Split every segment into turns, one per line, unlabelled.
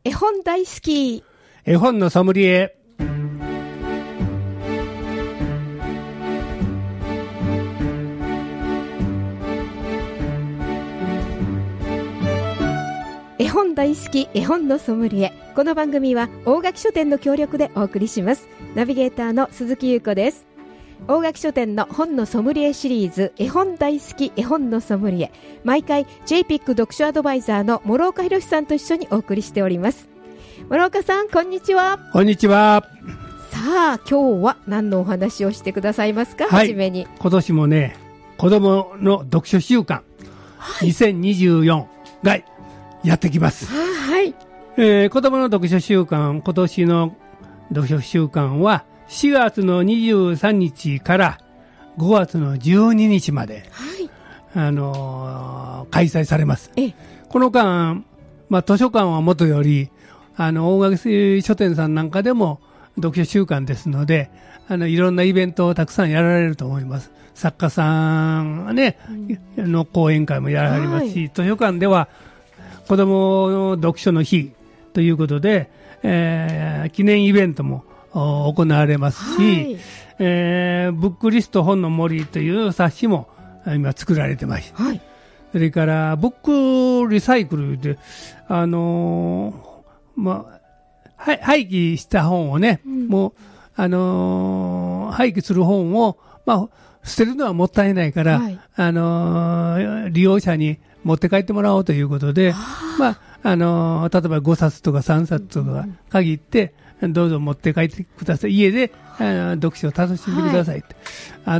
絵本大好き。
絵本のソムリエ。
絵本大好き、絵本のソムリエ。この番組は大垣書店の協力でお送りします。ナビゲーターの鈴木優子です。大垣書店の本のソムリエシリーズ、絵本大好き絵本のソムリエ。毎回 JPIC 読書アドバイザーの諸岡博さんと一緒にお送りしております。諸岡さん、こんにちは。
こんにちは。
さあ、今日は何のお話をしてくださいますか。
はい、
はじめに
今年もね、子供の読書週間、はい、2024がやってきます。
はい、
子供の読書週間、今年の読書週間は4月の23日から5月の12日まで、はい、開催されます。この間、図書館はもとより大垣書店さんなんかでも読書週間ですので、いろんなイベントをたくさんやられると思います。作家さん、ね、の講演会もやられますし、はい、図書館では子どもの読書の日ということで、記念イベントも行われますし、はい、ブックリスト本の森という冊子も今作られてます。はい、それからブックリサイクルで、廃棄した本をね、もう、廃棄する本を、捨てるのはもったいないから、はい、利用者に持って帰ってもらおうということで、例えば5冊とか3冊とか限って、どうぞ持って帰ってください。家で読書を楽しんでください、はい、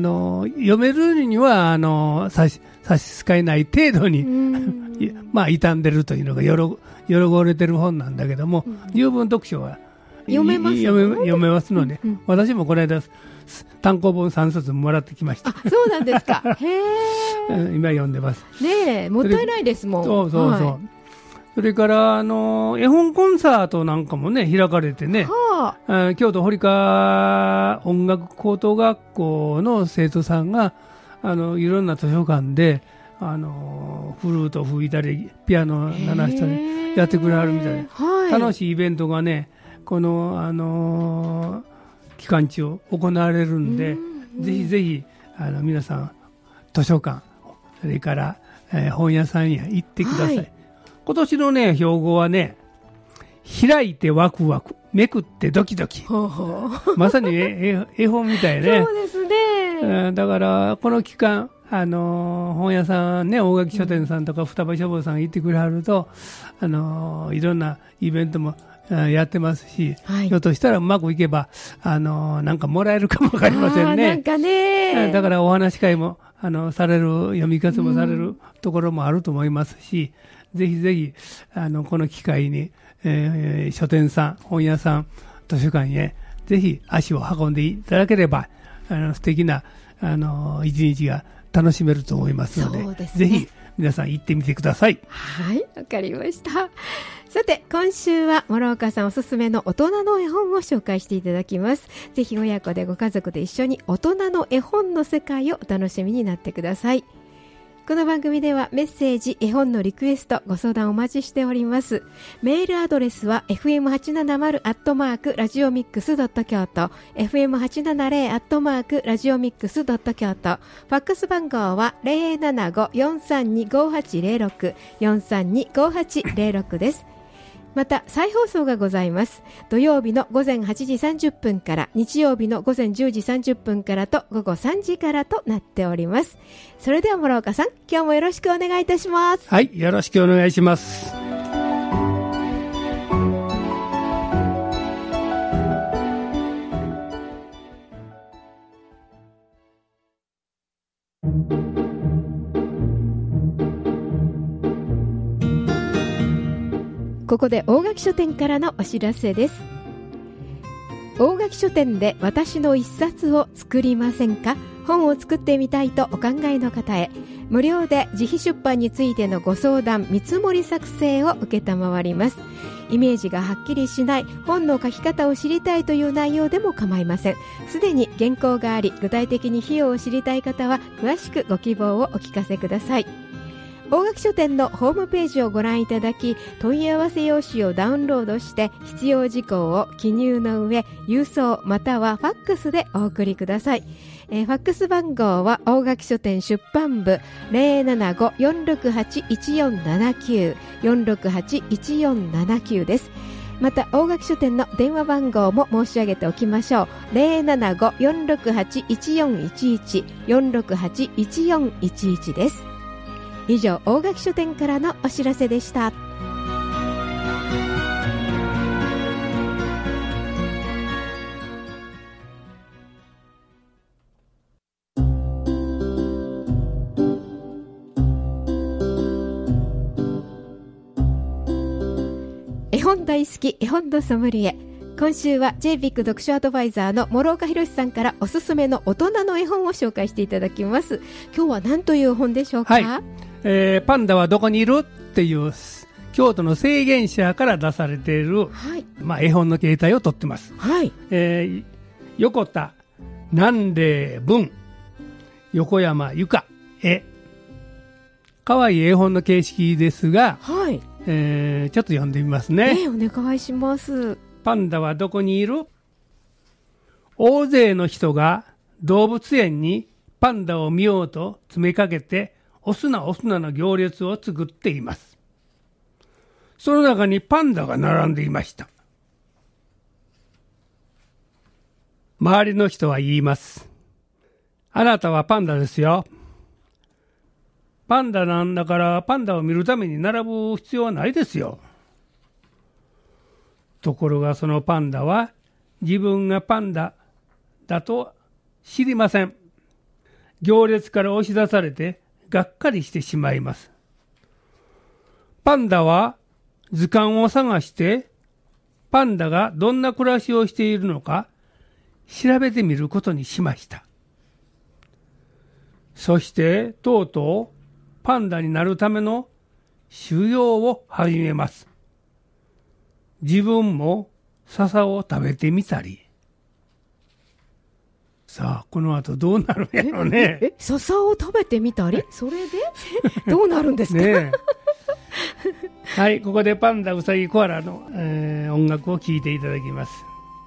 読めるには差し支えない程度に傷んでるというのが汚れてる本なんだけども、十分読書は
読めます
ので、私もこの間単行本3冊もらってきました。
そうなんですか。へー。
今読んでます。
ねえ、もったいないですもん。
そう、はい、それから絵本コンサートなんかもね開かれてね、京都堀川音楽高等学校の生徒さんがいろんな図書館でフルート吹いたりピアノ鳴らしたりやってくれはるみたいで、はい、楽しいイベントがねこの期間中行われるんで、ぜひぜひ皆さん図書館、それから、本屋さんへ行ってください。はい、今年のね標語はね、開いてワクワク、めくってドキドキ。まさに絵本みたいね。
そうですね。
だからこの期間本屋さんね、大垣書店さんとか双葉書房さんが行ってくれはるといろんなイベントもやってますし、はい、ひょっとしたらうまくいけばなんかもらえるかもわかりませんね。
なんかね、
だからお話し会もされる、読み聞かせもされるところもあると思いますし、ぜひぜひこの機会に、書店さん、本屋さん、図書館へぜひ足を運んでいただければ素敵な一日が楽しめると思いますので、
そうですね、
ぜひ皆さん行ってみてください。
はい、わかりました。さて、今週は諸岡さんおすすめの大人の絵本を紹介していただきます。ぜひ親子でご家族で一緒に大人の絵本の世界をお楽しみになってください。この番組ではメッセージ、絵本のリクエスト、ご相談お待ちしております。メールアドレスは fm870@radiomix.kyoto、fm870@radiomix.kyoto、ファックス番号は 075-432-5806、432-5806 です。また再放送がございます。土曜日の午前8時30分から、日曜日の午前10時30分からと午後3時からとなっております。それでは諸岡さん、今日もよろしくお願いいたします。
はい、よろしくお願いします。
ここで大垣書店からのお知らせです。大垣書店で私の一冊を作りませんか？本を作ってみたいとお考えの方へ、無料で自費出版についてのご相談、見積もり作成を承ります。イメージがはっきりしない、本の書き方を知りたいという内容でも構いません。すでに原稿があり、具体的に費用を知りたい方は詳しくご希望をお聞かせください。 大垣書店のホームページをご覧いただき、問い合わせ用紙をダウンロードして必要事項を記入の上、郵送またはファックスでお送りください。ファックス番号は大垣書店出版部 075-468-1479 468-1479 です。また大垣書店の電話番号も申し上げておきましょう。 075-468-1411 468-1411 です。以上、大垣書店からのお知らせでした。絵本大好き絵本のソムリエ。今週は JBIC 読書アドバイザーの諸岡博さんからおすすめの大人の絵本を紹介していただきます。今日は何という本でしょうか？
はい、パンダはどこにいるっていう京都の制限者から出されている、はい、絵本の形態をとってます。はい、横田南霊文、横山由香絵。かわいい絵本の形式ですが、はい、ちょっと読んでみますね。
お願いします。
パンダはどこにいる？大勢の人が動物園にパンダを見ようと詰めかけて、オスナオスナの行列を作っています。その中にパンダが並んでいました。周りの人は言います。あなたはパンダですよ。パンダなんだからパンダを見るために並ぶ必要はないですよ。ところがそのパンダは自分がパンダだと知りません。行列から押し出されてがっかりしてしまいます。パンダは図鑑を探してパンダがどんな暮らしをしているのか調べてみることにしました。そしてとうとうパンダになるための修行を始めます。自分も笹を食べてみたり。さあ、この後どうなるんやろうね。
笹を食べてみたり？それでどうなるんですか？ね
はい、ここでパンダ、ウサギ、コアラの、音楽を聴いていただきます。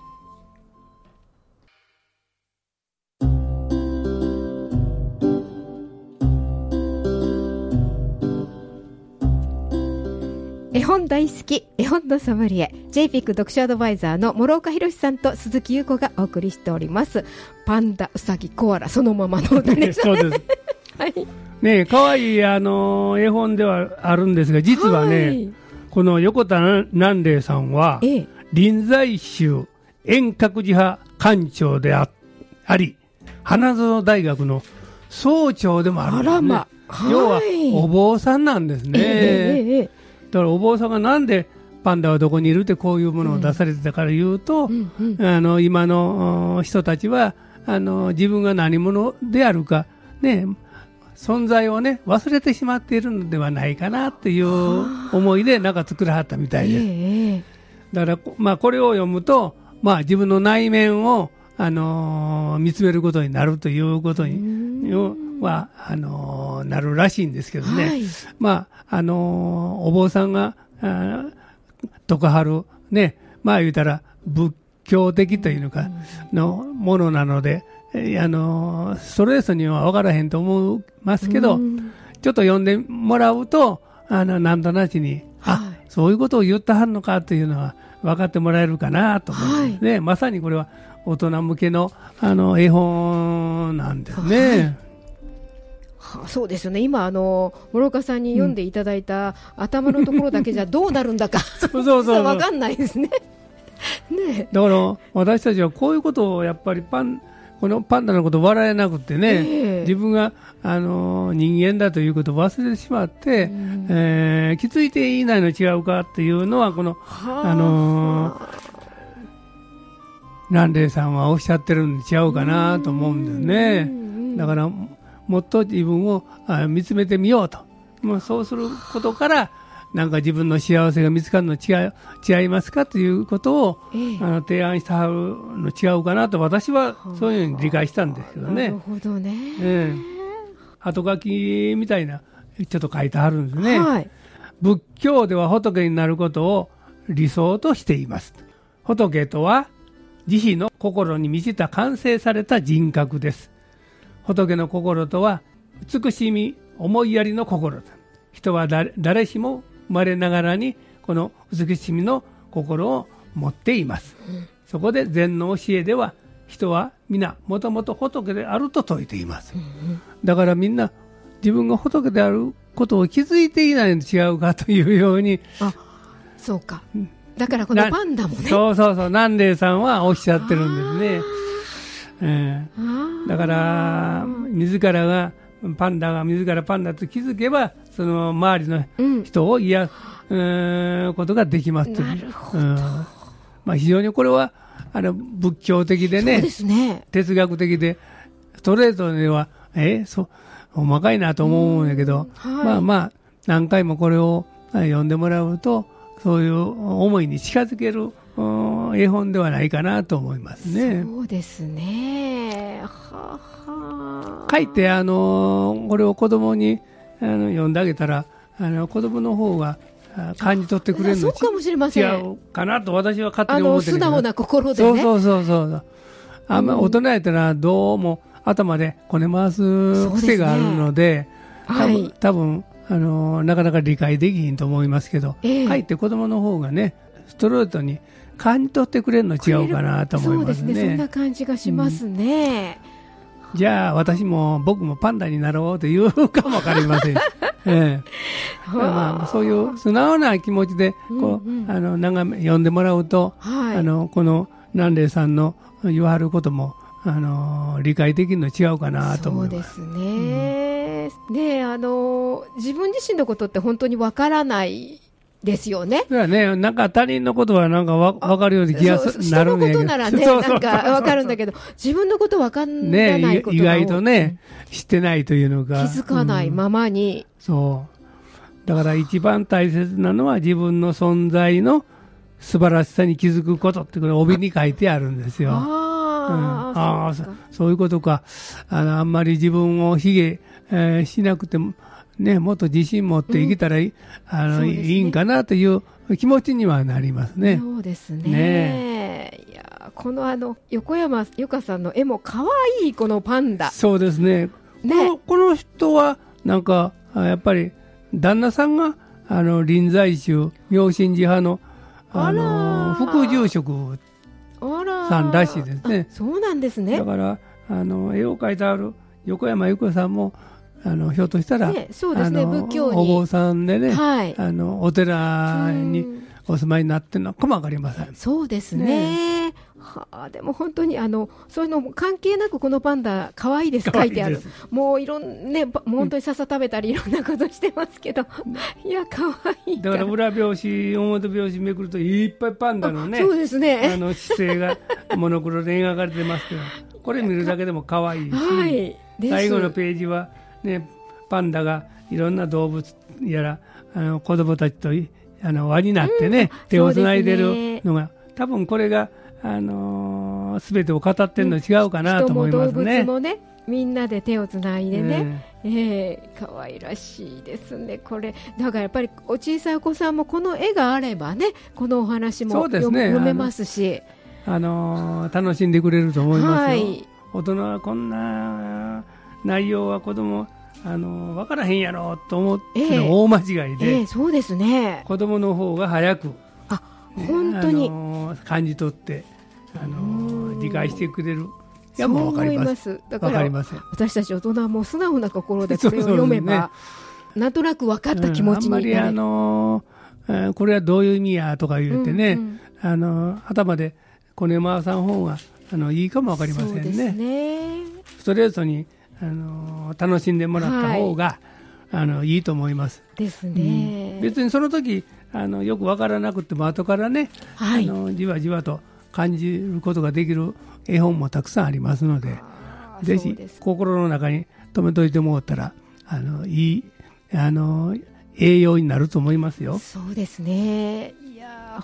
絵本大好き絵本のソムリエ JBIC 読書アドバイザーの諸岡博さんと鈴木優子がお送りしております。パンダ、ウサギ、コアラ、そのままの歌でしたね。そうですはい
ね、かわいい絵本ではあるんですが、実はね、はい、この横田南霊さんは、臨済宗遠覚寺派館長であり、花園大学の総長でもあるんですね。要はお坊さんなんですね。だからお坊さんがなんでパンダはどこにいるってこういうものを出されてたから言うと、今の人たちは自分が何者であるかね、存在をね忘れてしまっているのではないかなっていう思いでなんか作らはったみたいです。だからこれを読むと自分の内面を見つめることになるということにはなるらしいんですけどね、はい、お坊さんが説かはるね、言うたら仏教的というのかのものなので、ストレートには分からへんと思いますけど、ちょっと読んでもらうとなんとなしに、そういうことを言ってはるのかというのは分かってもらえるかなと思うんですね、まさにこれは大人向けの絵本なんですね。
そうですよね。今諸岡さんに読んでいただいた、頭のところだけじゃどうなるんだかそう分かんないですね。ね、だ
から私たちはこういうことをやっぱりこのパンダのことを笑えなくてね、自分が人間だということを忘れてしまって、気づいていないの違うかっていうのはこの南霊さんはおっしゃってるんで違うかなと思うんですね。だからもっと自分を見つめてみようと、そうすることからなんか自分の幸せが見つかるの違いますかということを、提案してはるの違うかなと私はそういうふうに理解したんですけどね。
なるほどね。
後書きみたいなちょっと書いてあるんですね。
はい、
仏教では仏になることを理想としています。仏とは慈悲の心に満ちた完成された人格です。仏の心とは慈しみ思いやりの心だ。人は誰しも生まれながらにこの慈しみの心を持っています。そこで禅の教えでは人は皆もともと仏であると説いています。だからみんな自分が仏であることを気づいていないのと違うかというように。
あ、そうか。だからこのパンダもね。
そうそうそう、南霊さんはおっしゃってるんですね。だから自らパンダと気づけばその周りの人を癒すことができますという。
なるほど。
非常にこれは仏教的でね、
そうですね、
哲学的でストレートではおまかいなと思うんやけど、何回もこれを読んでもらうとそういう思いに近づける絵本ではないかなと思いますね。
そうですね。
書いてこれを子供に読んであげたら子供の方が感じ取ってくれるの
そうかもしれません。
違うかなと私は勝手に思ってるけど、
素直な心でね。
そう大人やったらどうも頭でこね回す癖があるので、多分なかなか理解できひんと思いますけど、かえって子供の方がねストレートに感じ取ってくれるの違うかなと思いますね。
そうですね、そんな感じがしますね。
じゃあ僕もパンダになろうと言うかもわかりません。そういう素直な気持ちで読んでもらうと、この南霊さんの言わはることも理解できるの違うかなと思います。
そうですね。自分自身のことって本当にわからないですよね。
そうね、なんか他人のことはなんかわかるような気がなるんだけど、
人のことならね、なんかわかるんだけど、自分のことわかんないことが、
意外とね、知ってないというのが。
気づかないままに。
そう。だから一番大切なのは自分の存在の素晴らしさに気づくことってこれ帯に書いてあるんですよ。そういうことか。あんまり自分を卑下しなくても、ね、もっと自信持って生きたらいいんかなという気持ちにはなりますね。
そうですね。いやこの横山由佳さんの絵も可愛いこのパンダ。
そうですね。この人はなんかやっぱり旦那さんが臨済宗妙心寺派の副住職さんらしいですね。
そうなんですね。
だから絵を描いてある横山由佳さんもひょっとしたら、
そうですね、仏教に
お坊さんでね、お寺にお住まいになってるのかもわかりません。
そうですね。でも本当にそういうのも関係なくこのパンダ可愛いです、書いてある。もういろんね、本当に笹食べたりいろんなことしてますけど、いや可愛い。
だから裏表紙表表紙めくるといっぱいパンダのね、
そうですね、
姿勢がモノクロで描かれてますけど、これ見るだけでも可愛いし、最後のページはね、パンダがいろんな動物やら子供たちと輪になってね、手をつないでるのが、多分これが全てを語ってるの違うかなと思いますね。
人も動物もね、みんなで手をつないでね、可愛らしいですね。これだからやっぱりお小さいお子さんもこの絵があればね、このお話も読めますし、
楽しんでくれると思いますよ。大人はこんな内容は子供分からへんやろと思っての大間違いで、
そうですね、
子供の方が早く
本当に
感じ取って理解してくれる。いや、もう分かります。
だから私たち大人はもう素直な心でこれを読めば、なんとなく分かった気持ちになる。
あんまりこれはどういう意味やとか言ってね、頭でこね回さん方がいいかも分かりませんね。
そうですね。
ストレートに楽しんでもらった方が、いいと思います。
ですね。
別にその時よく分からなくても後からね、じわじわと感じることができる絵本もたくさんありますので、ぜひ心の中に留めといてもらったらいい栄養になると思いますよ。
そうですね。いや本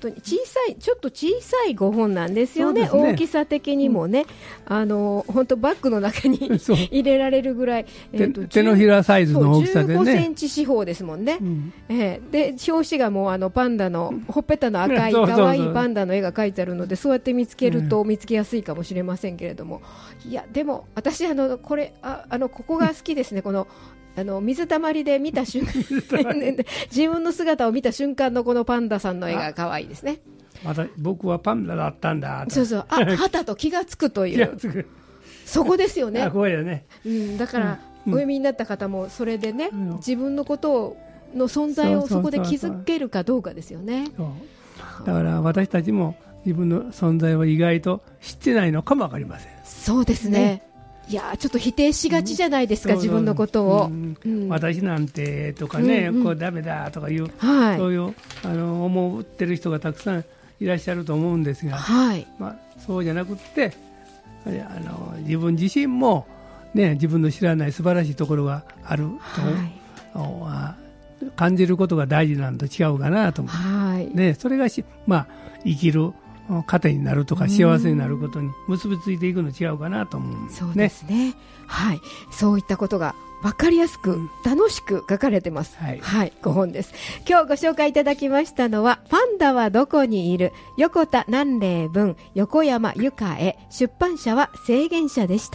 当にちょっと小さい5本なんですよ ね、大きさ的にもね、本当バッグの中に入れられるぐらい、
手のひらサイズの大きさでね、
15センチ四方ですもんね、で表紙がもうパンダのほっぺたの赤い可愛いパンダの絵が描いてあるので、そうやって見つけると見つけやすいかもしれませんけれども、いやでも私これここが好きですね。この水たまりで見た瞬間自分の姿を見た瞬間のこのパンダさんの絵が可愛いですね。
僕はパンダだったんだと、
そうそう、はたと気がつくというそこですよね。
こうやね、
だから、お読みになった方もそれでね、自分のことの存在をそこで気づけるかどうかですよね。
だから私たちも自分の存在を意外と知ってないのかもわかりません。
そうですね。いやちょっと否定しがちじゃないですか、自分のことを、
私なんてとかね、これダメだとかいう、そういう思ってる人がたくさんいらっしゃると思うんですが、そうじゃなくって自分自身も、ね、自分の知らない素晴らしいところがあると、感じることが大事なんと違うかなと思う、ね、それが生きる糧になるとか幸せになることに結びついていくの違うかなと思うんですね。
そうですね、そういったことが分かりやすく、楽しく書かれてます、5本です。今日ご紹介いただきましたのはパンダはどこにいる、横田南嶺文、横山由香絵、出版社は制限社でした。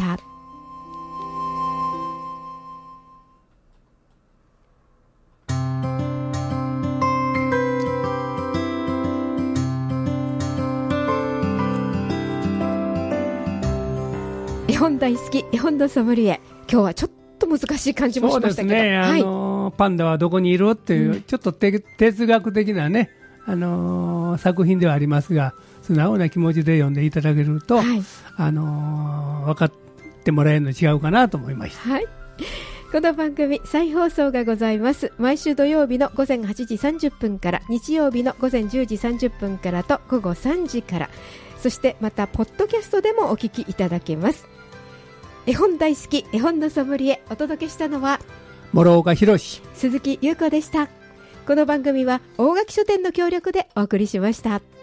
絵本大好き、絵本のソムリエ、今日はちょっと難しい感じもしましたけど、
そうですね、パンダはどこにいるっていう、ちょっと哲学的なね、作品ではありますが、素直な気持ちで読んでいただけると、分かってもらえるの違うかなと思いました。
この番組再放送がございます。毎週土曜日の午前8時30分から、日曜日の午前10時30分からと午後3時から、そしてまたポッドキャストでもお聞きいただけます。絵本大好き、絵本のソムリエ、お届けしたのは
諸岡弘、
鈴木優子でした。この番組は大垣書店の協力でお送りしました。